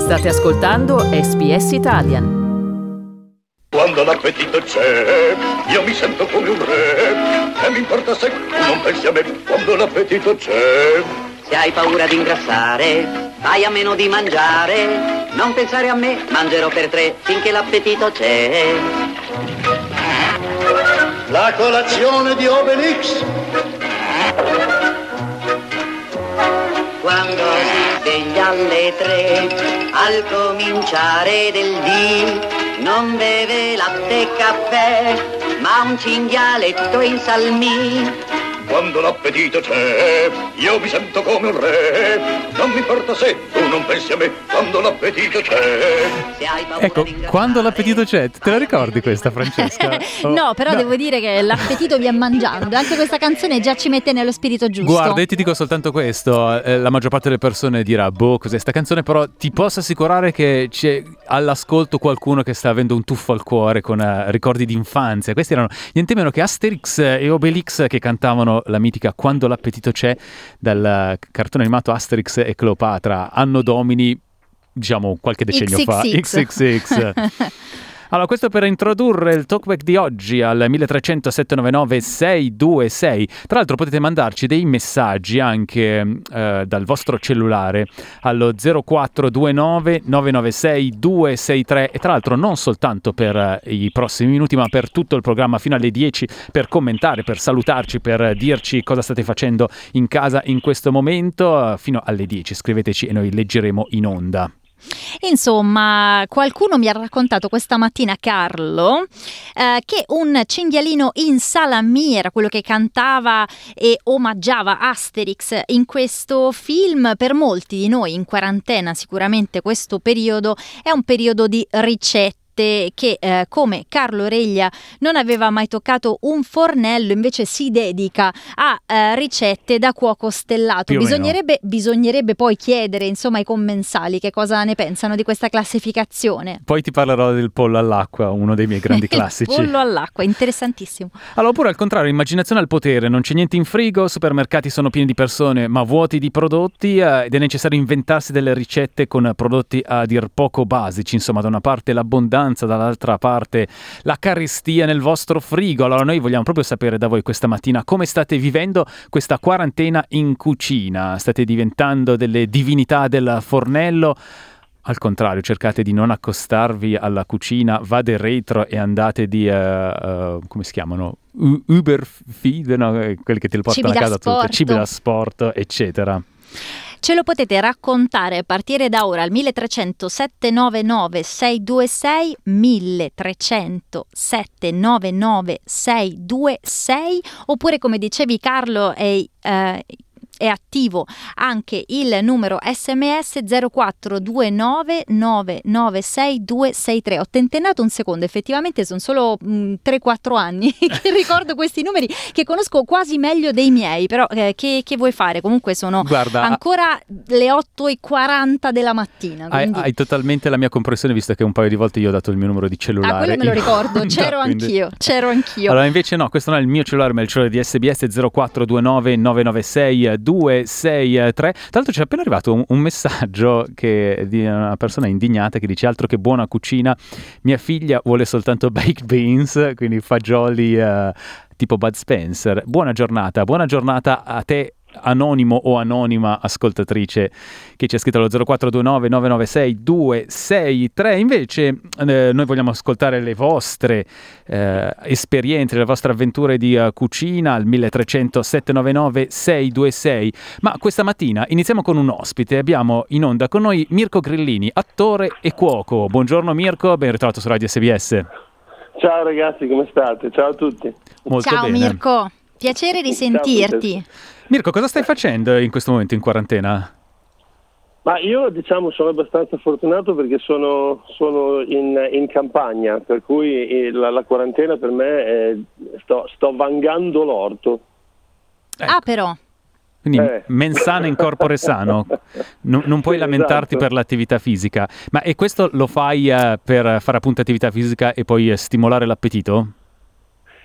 State ascoltando SBS Italian. Quando l'appetito c'è, io mi sento come un re. E mi importa se non pensi a me. Quando l'appetito c'è. Se hai paura di ingrassare, fai a meno di mangiare. Non pensare a me, mangerò per tre finché l'appetito c'è. La colazione di Obelix. Quando si sveglia alle 3, al cominciare del dì, non beve latte e caffè, ma un cinghialetto in salmì. Quando l'appetito c'è, io mi sento come un re. Non mi importa se tu non pensi a me. Quando l'appetito c'è. Ecco, quando l'appetito c'è, te la ricordi questa, Francesca? No, però devo dire che l'appetito viene mangiando. Anche questa canzone già ci mette nello spirito giusto. Guarda, io ti dico soltanto questo. La maggior parte delle persone dirà, cos'è sta canzone? Però ti posso assicurare che c'è all'ascolto qualcuno che sta avendo un tuffo al cuore con ricordi di infanzia. Questi erano niente meno che Asterix e Obelix che cantavano la mitica Quando l'appetito c'è, dal cartone animato Asterix e Cleopatra, anno domini, diciamo qualche decennio fa. XXX. Allora, questo per introdurre il talkback di oggi al 1300 799 626. Tra l'altro potete mandarci dei messaggi anche dal vostro cellulare allo 0429 996 263 e tra l'altro non soltanto per i prossimi minuti ma per tutto il programma fino alle 10 per commentare, per salutarci, per dirci cosa state facendo in casa in questo momento. Fino alle 10 scriveteci e noi leggeremo in onda. Insomma, qualcuno mi ha raccontato questa mattina, Carlo, che un cinghialino in salami era quello che cantava e omaggiava Asterix in questo film. Per molti di noi in quarantena sicuramente questo periodo è un periodo di ricette che come Carlo Reglia non aveva mai toccato un fornello, invece si dedica a ricette da cuoco stellato. Bisognerebbe poi chiedere insomma ai commensali che cosa ne pensano di questa classificazione. Poi ti parlerò del pollo all'acqua, uno dei miei grandi classici. Pollo all'acqua, interessantissimo. Allora, oppure al contrario, immaginazione al potere, non c'è niente in frigo, supermercati sono pieni di persone ma vuoti di prodotti ed è necessario inventarsi delle ricette con prodotti a dir poco basici, insomma da una parte l'abbondanza, dall'altra parte la carestia nel vostro frigo. Allora noi vogliamo proprio sapere da voi questa mattina come state vivendo questa quarantena in cucina. State diventando delle divinità del fornello? Al contrario, cercate di non accostarvi alla cucina, vade retro e andate di, come si chiamano? Uber Feed, no? Quelli che ti portano a casa tutto, cibi da sport, eccetera. Ce lo potete raccontare a partire da ora al 1300 799 626, 1300 799 626, oppure come dicevi Carlo è attivo anche il numero SMS 0429 996 263. Ho tentennato un secondo, effettivamente sono solo 3-4 anni che ricordo questi numeri, che conosco quasi meglio dei miei, però che vuoi fare? Comunque sono ancora le 8:40 della mattina. Hai totalmente la mia comprensione, visto che un paio di volte io ho dato il mio numero di cellulare. Quello me lo ricordo, c'ero anch'io. Allora invece no, questo non è il mio cellulare, ma è il cellulare di SBS 0429 996 263. Tra l'altro ci è appena arrivato un messaggio di una persona indignata che dice: altro che buona cucina, mia figlia vuole soltanto baked beans, quindi fagioli tipo Bud Spencer. Buona giornata a te, anonimo o anonima ascoltatrice che ci ha scritto allo 0429 996 263. Invece noi vogliamo ascoltare le vostre esperienze, le vostre avventure di cucina al 1300 799 626. Ma questa mattina iniziamo con un ospite. Abbiamo in onda con noi Mirko Grillini, attore e cuoco. Buongiorno Mirko, ben ritrovato su Radio SBS. Ciao ragazzi, come state? Ciao a tutti. Molto Ciao bene. Mirko, piacere di sentirti. Mirko, cosa stai facendo in questo momento in quarantena? Ma io sono abbastanza fortunato perché sono in campagna, per cui la quarantena per me sto vangando l'orto. Ecco. Ah però. Quindi mens sana in corpore sano, non puoi lamentarti per l'attività fisica. Ma e questo lo fai per fare appunto attività fisica e poi stimolare l'appetito?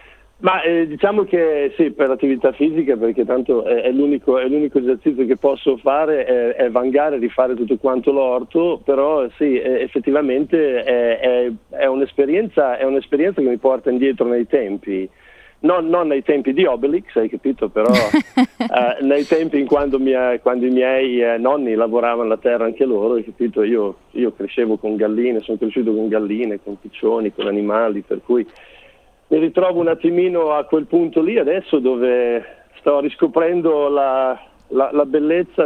Ma diciamo che sì, per l'attività fisica, perché tanto è l'unico esercizio che posso fare, è vangare, rifare tutto quanto l'orto, però sì, effettivamente è un'esperienza che mi porta indietro nei tempi. Non nei tempi di Obelix, hai capito, però nei tempi quando i miei nonni lavoravano la terra anche loro, hai capito, io crescevo con galline, sono cresciuto con galline, con piccioni, con animali, per cui mi ritrovo un attimino a quel punto lì adesso, dove sto riscoprendo la bellezza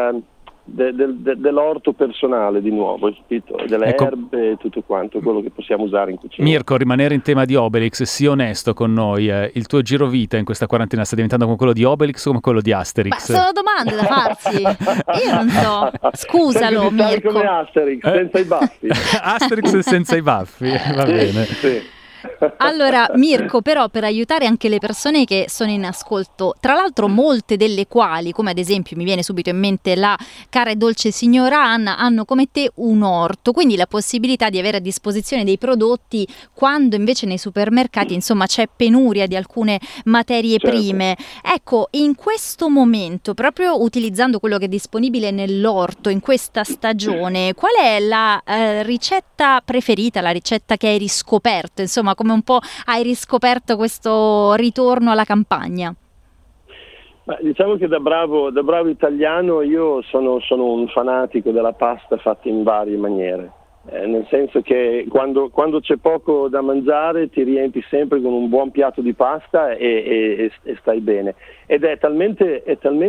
dell'orto personale di nuovo, hai capito? Delle erbe e tutto quanto, quello che possiamo usare in cucina. Mirko, rimanere in tema di Obelix, sii onesto con noi, il tuo girovita in questa quarantena sta diventando come quello di Obelix o come quello di Asterix? Ma sono domande da farsi, io non so, scusalo Mirko. Come Asterix, senza i baffi. Asterix senza i baffi, va bene. Sì. Allora Mirko, però, per aiutare anche le persone che sono in ascolto, tra l'altro molte delle quali, come ad esempio mi viene subito in mente la cara e dolce signora Anna, hanno come te un orto, quindi la possibilità di avere a disposizione dei prodotti quando invece nei supermercati insomma c'è penuria di alcune materie prime. Ecco, in questo momento, proprio utilizzando quello che è disponibile nell'orto in questa stagione, qual è la ricetta preferita, la ricetta che hai riscoperto, insomma, come un po' hai riscoperto questo ritorno alla campagna? Ma diciamo che da bravo italiano io sono un fanatico della pasta fatta in varie maniere, nel senso che quando c'è poco da mangiare ti riempi sempre con un buon piatto di pasta e stai bene, ed è talmente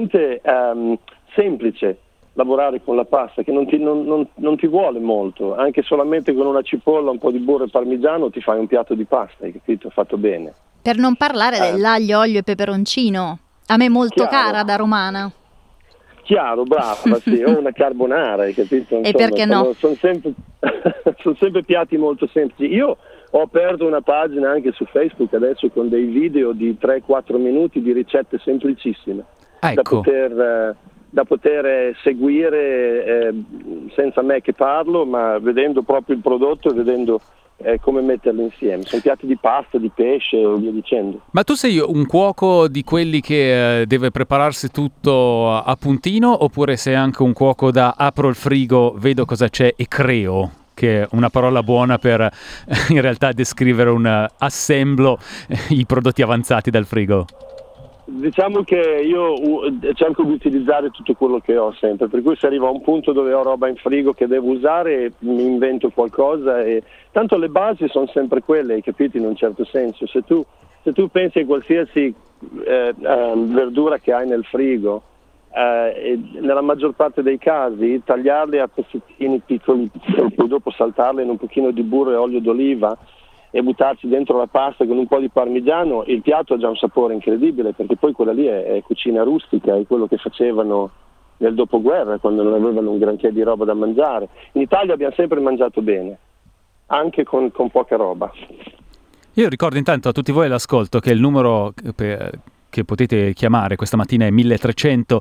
semplice lavorare con la pasta che non ti vuole molto, anche solamente con una cipolla, un po' di burro e parmigiano ti fai un piatto di pasta, hai capito? Fatto bene. Per non parlare dell'aglio, olio e peperoncino, a me molto cara da romana. Chiaro, brava, sì, o una carbonara, hai capito? Insomma, e perché no? Sono sempre piatti molto semplici. Io ho aperto una pagina anche su Facebook adesso con dei video di 3-4 minuti di ricette semplicissime, ecco, da poter seguire senza me che parlo, ma vedendo proprio il prodotto e vedendo come metterlo insieme. Sono piatti di pasta, di pesce e via dicendo. Ma tu sei un cuoco di quelli che deve prepararsi tutto a puntino, oppure sei anche un cuoco da apro il frigo, vedo cosa c'è e creo, che è una parola buona per in realtà descrivere un assemblo i prodotti avanzati dal frigo? Diciamo che io cerco di utilizzare tutto quello che ho sempre, per cui se arrivo a un punto dove ho roba in frigo che devo usare mi invento qualcosa, e tanto le basi sono sempre quelle, hai capito, in un certo senso. Se tu pensi a qualsiasi verdura che hai nel frigo, nella maggior parte dei casi tagliarle a pezzettini piccoli e poi dopo saltarle in un pochino di burro e olio d'oliva e buttarci dentro la pasta con un po' di parmigiano, il piatto ha già un sapore incredibile, perché poi quella lì è cucina rustica, è quello che facevano nel dopoguerra, quando non avevano un granché di roba da mangiare. In Italia abbiamo sempre mangiato bene, anche con poca roba. Io ricordo intanto a tutti voi all'ascolto che il numero che potete chiamare questa mattina è 1300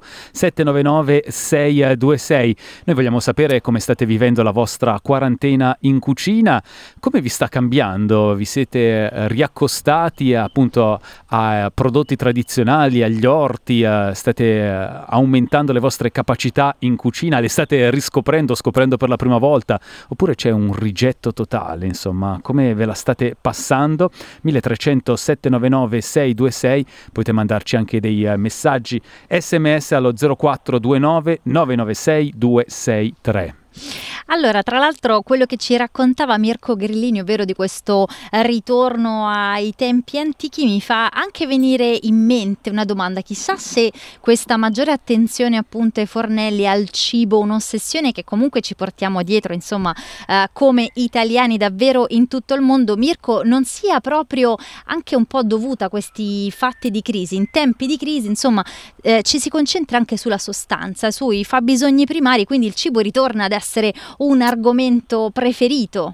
799 626. Noi vogliamo sapere come state vivendo la vostra quarantena in cucina, come vi sta cambiando, vi siete riaccostati appunto a prodotti tradizionali, agli orti, state aumentando le vostre capacità in cucina, le state scoprendo per la prima volta, oppure c'è un rigetto totale, insomma, come ve la state passando? 1300 799 626, potete mandarci anche dei messaggi SMS allo 0429 996 263. Allora, tra l'altro, quello che ci raccontava Mirko Grillini, ovvero di questo ritorno ai tempi antichi, mi fa anche venire in mente una domanda: chissà se questa maggiore attenzione appunto ai fornelli, al cibo, un'ossessione che comunque ci portiamo dietro, insomma, come italiani davvero in tutto il mondo, Mirko, non sia proprio anche un po' dovuta a questi fatti di crisi. In tempi di crisi, insomma, ci si concentra anche sulla sostanza, sui fabbisogni primari, quindi il cibo ritorna ad essere un argomento preferito.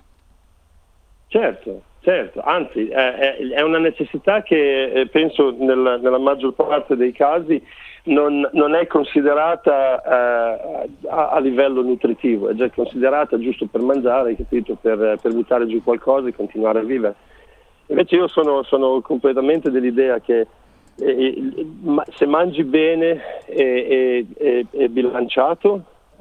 Certo, anzi è una necessità che penso nella maggior parte dei casi non è considerata a livello nutritivo, è già considerata giusto per mangiare, capito? Per buttare giù qualcosa e continuare a vivere. Invece io sono completamente dell'idea che se mangi bene e bilanciato,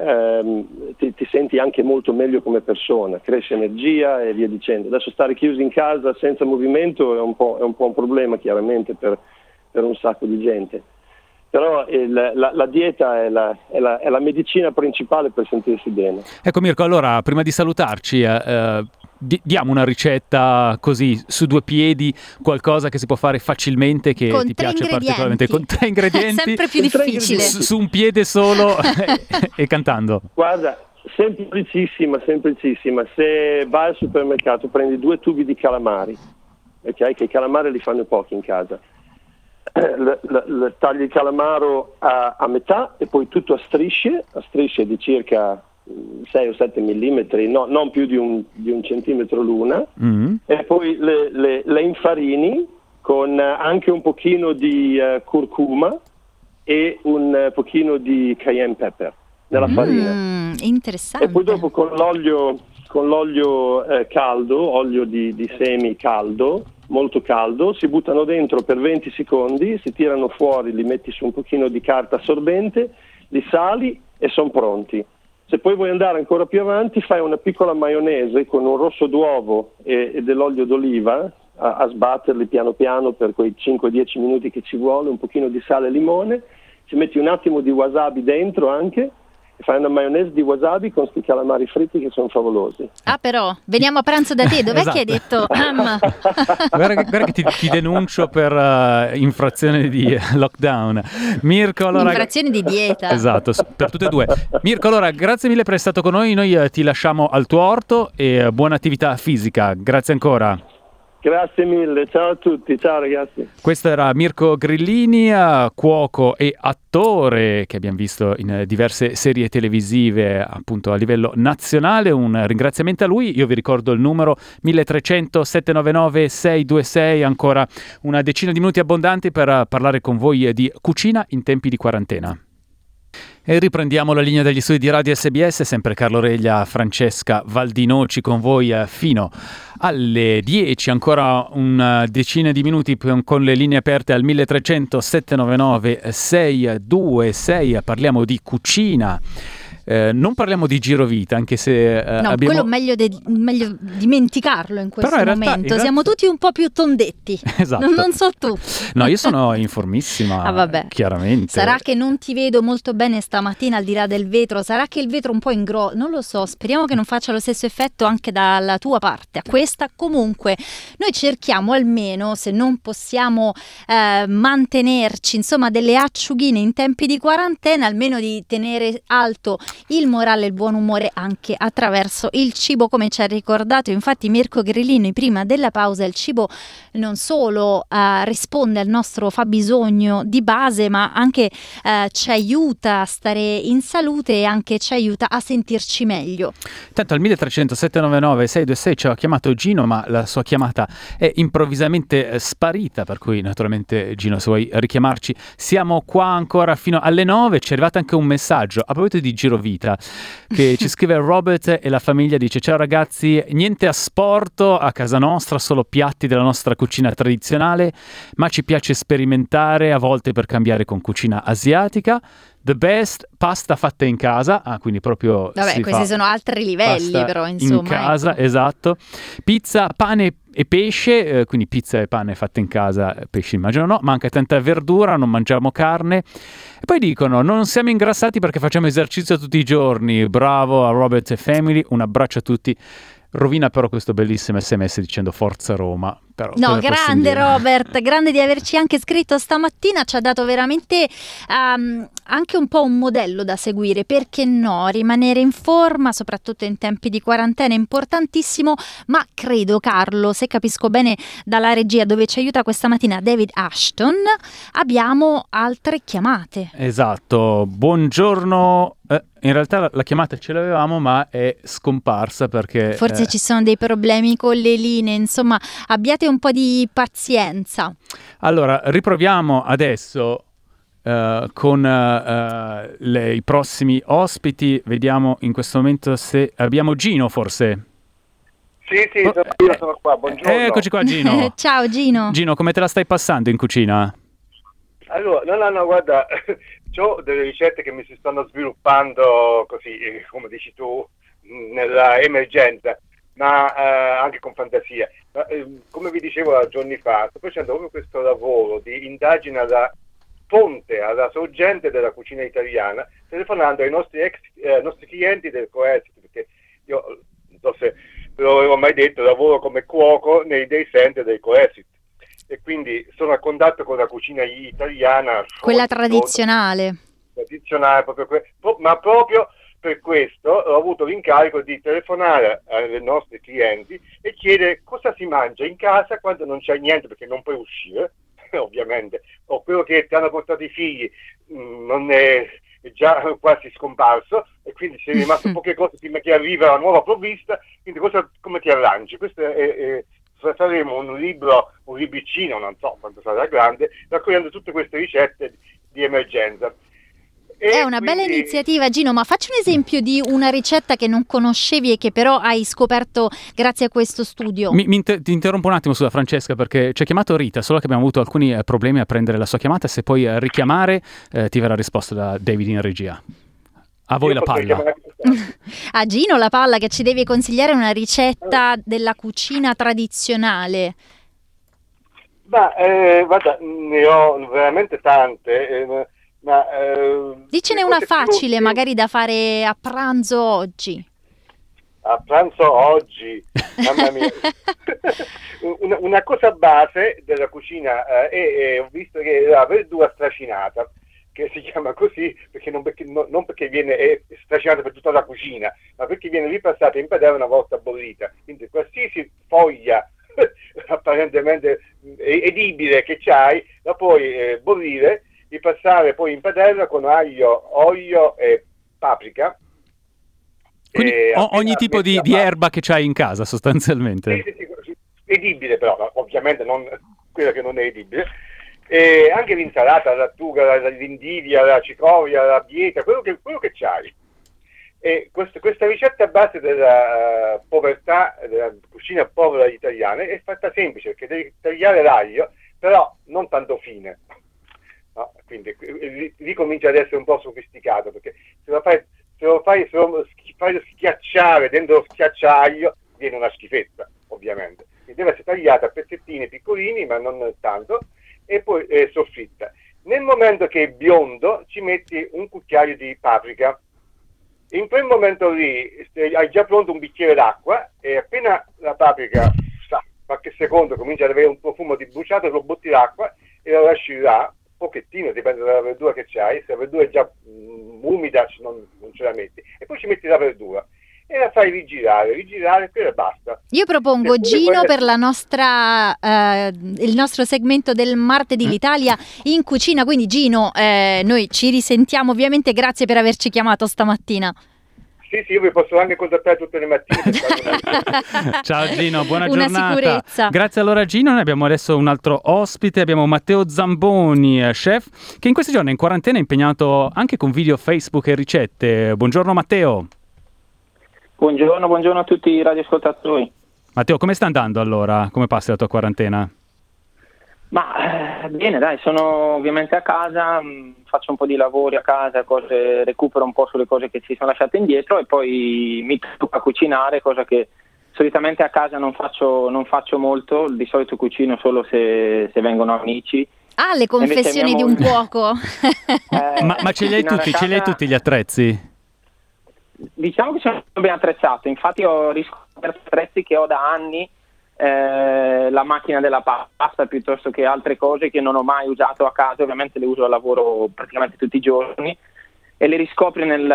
ti senti anche molto meglio come persona, cresce energia e via dicendo. Adesso stare chiusi in casa senza movimento è un po' un problema, chiaramente, per un sacco di gente. Però la dieta è la medicina principale per sentirsi bene. Ecco Mirko, allora prima di salutarci diamo una ricetta così su due piedi, qualcosa che si può fare facilmente, che ti piace particolarmente, con 3 ingredienti. È sempre più difficile. Su un piede solo e cantando. Guarda, semplicissima. Se vai al supermercato prendi 2 tubi di calamari, ok? Che i calamari li fanno pochi in casa. Tagli il calamaro a metà e poi tutto a strisce di circa 6 o 7 millimetri, no, non più di un centimetro l'una, e poi le infarini con anche un pochino di curcuma e un pochino di cayenne pepper nella farina. Interessante. E poi dopo con l'olio caldo, olio di semi caldo, molto caldo, si buttano dentro per 20 secondi, si tirano fuori, li metti su un pochino di carta assorbente, li sali e sono pronti. Se poi vuoi andare ancora più avanti, fai una piccola maionese con un rosso d'uovo e dell'olio d'oliva a sbatterli piano piano per quei 5-10 minuti che ci vuole, un pochino di sale e limone, ci metti un attimo di wasabi dentro anche, e fai una maionese di wasabi con sti calamari fritti che sono favolosi. Ah, però veniamo a pranzo da te, dov'è Esatto. che hai detto Guarda che ti denuncio per infrazione di lockdown. Mirko, allora, infrazione di dieta? Esatto, per tutte e due. Mirko, allora grazie mille per essere stato con noi ti lasciamo al tuo orto e buona attività fisica, grazie ancora. Grazie mille, ciao a tutti, ciao ragazzi. Questo era Mirko Grillini, cuoco e attore che abbiamo visto in diverse serie televisive appunto a livello nazionale. Un ringraziamento a lui. Io vi ricordo il numero 1300 799 626, ancora una decina di minuti abbondanti per parlare con voi di cucina in tempi di quarantena. E riprendiamo la linea degli studi di Radio SBS, sempre Carlo Reglia, Francesca Valdinoci con voi fino alle 10, ancora una decina di minuti con le linee aperte al 1300 799 626, parliamo di cucina. Non parliamo di girovita, anche se no, abbiamo... quello meglio dimenticarlo in questo Però momento. Siamo tutti un po' più tondetti. Esatto. Non so tu. No, io sono informissima, vabbè. Chiaramente. Sarà che non ti vedo molto bene stamattina al di là del vetro, sarà che il vetro un po' non lo so, speriamo che non faccia lo stesso effetto anche dalla tua parte. A questa comunque noi cerchiamo almeno, se non possiamo mantenerci insomma delle acciughine in tempi di quarantena, almeno di tenere alto il morale e il buon umore anche attraverso il cibo, come ci ha ricordato infatti Mirko Grillini prima della pausa. Il cibo non solo risponde al nostro fabbisogno di base, ma anche ci aiuta a stare in salute e anche ci aiuta a sentirci meglio. Tanto al 1300 799 626 ci ha chiamato Gino, ma la sua chiamata è improvvisamente sparita, per cui naturalmente Gino, se vuoi richiamarci siamo qua ancora fino alle 9. Ci è arrivato anche un messaggio a proposito di girovita che ci scrive Robert e la famiglia, dice: ciao ragazzi, niente asporto a casa nostra, solo piatti della nostra cucina tradizionale, ma ci piace sperimentare a volte per cambiare con cucina asiatica. The best pasta fatta in casa, quindi proprio vabbè, questi sono altri livelli, però insomma in casa, ecco. Esatto. Pizza, pane e pesce, quindi pizza e pane fatte in casa, pesce immagino no, manca tanta verdura, non mangiamo carne. E poi dicono: non siamo ingrassati perché facciamo esercizio tutti i giorni. Bravo a Robert e Family, un abbraccio a tutti. Rovina però questo bellissimo SMS dicendo Forza Roma. Però, no, grande Robert, grande di averci anche scritto stamattina, ci ha dato veramente anche un po' un modello da seguire. Perché no, rimanere in forma soprattutto in tempi di quarantena è importantissimo. Ma credo, Carlo, se capisco bene dalla regia dove ci aiuta questa mattina David Ashton, abbiamo altre chiamate. Esatto, buongiorno. In realtà la chiamata ce l'avevamo, ma è scomparsa perché forse ci sono dei problemi con le linee, insomma abbiate un po' di pazienza. Allora riproviamo adesso con i prossimi ospiti. Vediamo in questo momento se abbiamo Gino, forse. Sì, io sono qua, buongiorno. Eccoci qua, Gino. Ciao Gino. Gino, come te la stai passando in cucina? Allora, no, guarda, ho delle ricette che mi si stanno sviluppando così, come dici tu, nella emergenza, ma anche con fantasia. Ma, come vi dicevo giorni fa, sto facendo proprio questo lavoro di indagine alla fonte, alla sorgente della cucina italiana, telefonando ai nostri clienti del Coexit, perché io, non so se ve l'avevo mai detto, lavoro come cuoco nei day center del Coexit. E quindi sono a contatto con la cucina italiana, Quella tradizionale. Ma proprio per questo ho avuto l'incarico di telefonare ai nostri clienti e chiedere cosa si mangia in casa quando non c'è niente, perché non puoi uscire, ovviamente, o quello che ti hanno portato i figli non è già quasi scomparso, e quindi ci è rimasto poche cose prima che arriva la nuova provvista, quindi come ti arrangi? Questo faremo un libricino, non so quanto sarà grande, raccogliendo tutte queste ricette di emergenza. È una bella iniziativa, Gino, ma facci un esempio di una ricetta che non conoscevi e che però hai scoperto grazie a questo studio. Ti interrompo un attimo, scusa Francesca, perché ci ha chiamato Rita, solo che abbiamo avuto alcuni problemi a prendere la sua chiamata. Se puoi richiamare ti verrà risposta da David in regia. A voi la palla. A Gino la palla, che ci devi consigliare una ricetta della cucina tradizionale. Guarda, ne ho veramente tante, ma dicene una facile, magari da fare a pranzo oggi. A pranzo oggi, mamma mia. una cosa base della cucina ho visto che la verdura stracinata, che si chiama così non perché viene stracinata per tutta la cucina, ma perché viene ripassata in padella una volta bollita. Quindi qualsiasi foglia apparentemente edibile che c'hai, la puoi bollire, ripassare poi in padella con aglio, olio e paprika. Quindi ogni tipo di erba che c'hai in casa, sostanzialmente. Sì, edibile però, ovviamente non quella che non è edibile. E anche l'insalata, la lattuga, l'indivia, la cicoria, la bieta, quello che c'hai. E questa ricetta a base della povertà, della cucina povera italiana, è fatta semplice, perché devi tagliare l'aglio, però non tanto fine. No? Quindi lì comincia ad essere un po' sofisticato, perché se lo fai schiacciare dentro lo schiacciaio, viene una schifezza, ovviamente. Quindi deve essere tagliata a pezzettini piccolini, ma non tanto, e poi soffritta. Nel momento che è biondo ci metti un cucchiaio di paprika. In quel momento lì hai già pronto un bicchiere d'acqua, e appena la paprika qualche secondo comincia ad avere un profumo di bruciato, lo butti l'acqua e la lasci là un pochettino, dipende dalla verdura che c'hai. Se la verdura è già umida non ce la metti, e poi ci metti la verdura e la fai rigirare e basta. Io propongo Gino per la nostra il nostro segmento del martedì, l'Italia in cucina. Quindi Gino, noi ci risentiamo ovviamente, grazie per averci chiamato stamattina. Sì, io vi posso anche contattare tutte le mattine per fare Ciao Gino, buona una giornata. Sicurezza. Grazie allora Gino, noi abbiamo adesso un altro ospite, abbiamo Matteo Zamboni, chef, che in questi giorni è in quarantena, impegnato anche con video Facebook e ricette. Buongiorno Matteo. Buongiorno a tutti i radioascoltatori. Matteo, come sta andando allora? Come passi la tua quarantena? Ma bene, dai, sono ovviamente a casa, faccio un po' di lavori a casa, recupero un po' sulle cose che si sono lasciate indietro, e poi mi tocca cucinare, cosa che solitamente a casa non faccio molto. Di solito cucino solo se vengono amici. Ah, le confessioni di un cuoco. Ma ce li hai tutti gli attrezzi? Diciamo che sono ben attrezzato, infatti ho riscoperto attrezzi che ho da anni, la macchina della pasta piuttosto che altre cose che non ho mai usato a casa. Ovviamente le uso al lavoro praticamente tutti i giorni, e le riscopri nel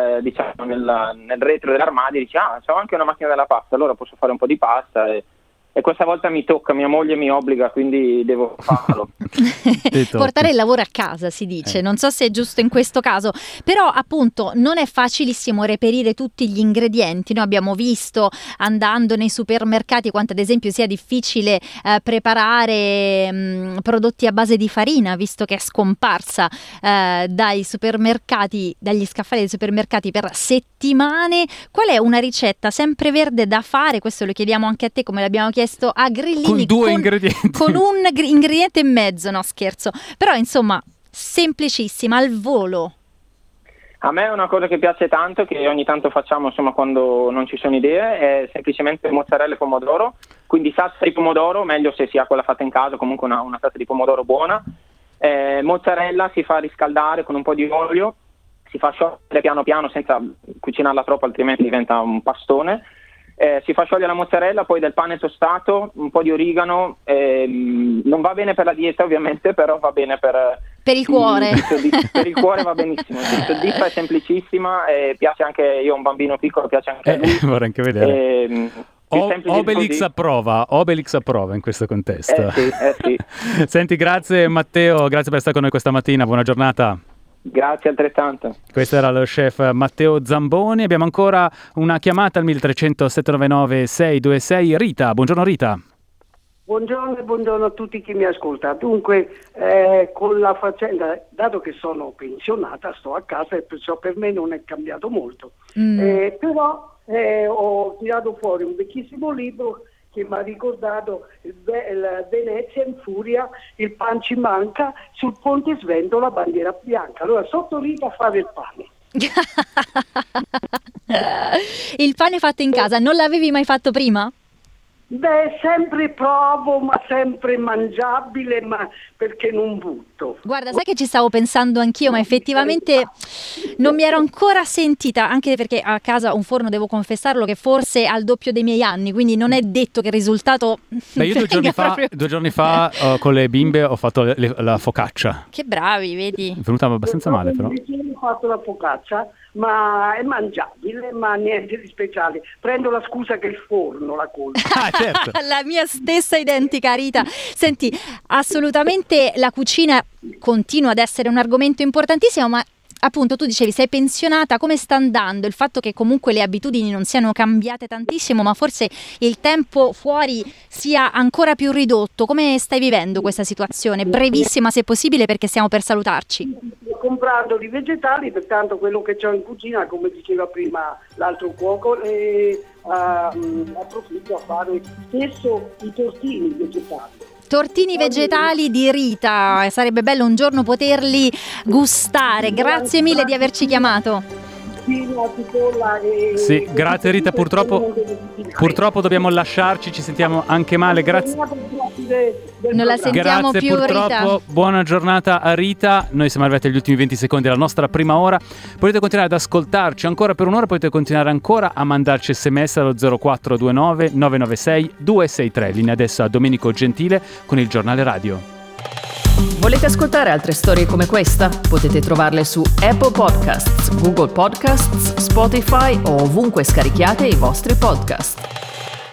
retro dell'armadio, e dici c'ho anche una macchina della pasta, allora posso fare un po' di pasta, e e questa volta mi tocca, mia moglie mi obbliga, quindi devo farlo. Portare il lavoro a casa, si dice, non so se è giusto in questo caso, però appunto non è facilissimo reperire tutti gli ingredienti. Noi abbiamo visto andando nei supermercati quanto ad esempio sia difficile preparare prodotti a base di farina, visto che è scomparsa dai supermercati, dagli scaffali dei supermercati per settimane. Qual è una ricetta sempreverde da fare? Questo lo chiediamo anche a te, come l'abbiamo chiesto a Grillini, con 2 ingredienti, con un ingrediente e mezzo, no scherzo, però insomma semplicissima, al volo. A me è una cosa che piace tanto, che ogni tanto facciamo insomma quando non ci sono idee, è semplicemente mozzarella e pomodoro, quindi salsa di pomodoro, meglio se si ha quella fatta in casa, comunque una salsa di pomodoro buona. Mozzarella si fa riscaldare con un po' di olio, si fa sciogliere piano piano senza cucinarla troppo, altrimenti diventa un pastone. Si fa sciogliere la mozzarella, poi del pane tostato, un po' di origano, non va bene per la dieta ovviamente, però va bene per il cuore. Per il cuore va benissimo, si soddisfa, è semplicissima e piace anche, io ho un bambino piccolo, piace anche a lui. Vorrei anche vedere. Obelix approva in questo contesto. Sì. Senti, grazie Matteo, grazie per stare con noi questa mattina, buona giornata. Grazie altrettanto. Questo era lo chef Matteo Zamboni. Abbiamo ancora una chiamata al 1300 799 626. Rita, buongiorno Rita. Buongiorno e buongiorno a tutti chi mi ascolta. Dunque, con la faccenda, dato che sono pensionata, sto a casa e perciò per me non è cambiato molto. Però ho tirato fuori un vecchissimo libro che mi ha ricordato Venezia in furia, il pan ci manca, sul ponte Svento la bandiera bianca. Allora sotto Rita a fare il pane. Il pane fatto in casa, non l'avevi mai fatto prima? Beh, sempre provo, ma sempre mangiabile, ma perché non butto. Guarda, sai che ci stavo pensando anch'io, ma effettivamente non mi ero ancora sentita, anche perché a casa un forno, devo confessarlo, che forse ha il doppio dei miei anni, quindi non è detto che il risultato... Beh, io 2 giorni fa con le bimbe ho fatto la focaccia. Che bravi, vedi? È venuta abbastanza male, però. Ho fatto la focaccia, ma è mangiabile, ma niente di speciale. Prendo la scusa che il forno la colpa. Certo. La mia stessa identica Rita. Senti, assolutamente la cucina continua ad essere un argomento importantissimo, ma appunto tu dicevi sei pensionata, come sta andando? Il fatto che comunque le abitudini non siano cambiate tantissimo, ma forse il tempo fuori sia ancora più ridotto. Come stai vivendo questa situazione? Brevissima se possibile, perché stiamo per salutarci. Comprando di vegetali, pertanto quello che c'ho in cucina, come diceva prima l'altro cuoco, approfitto a fare spesso i tortini vegetali. Tortini vegetali di Rita, sarebbe bello un giorno poterli gustare. Grazie mille di averci chiamato. Sì, grazie Rita, purtroppo dobbiamo lasciarci, ci sentiamo anche male, grazie. Non la sentiamo grazie, più, purtroppo. Rita. Buona giornata a Rita. Noi siamo arrivati agli ultimi 20 secondi della nostra prima ora. Potete continuare ad ascoltarci ancora per un'ora, potete continuare ancora a mandarci sms allo 0429 996 263. Linea adesso a Domenico Gentile con il giornale radio. Volete ascoltare altre storie come questa? Potete trovarle su Apple Podcasts, Google Podcasts, Spotify o ovunque scarichiate i vostri podcast.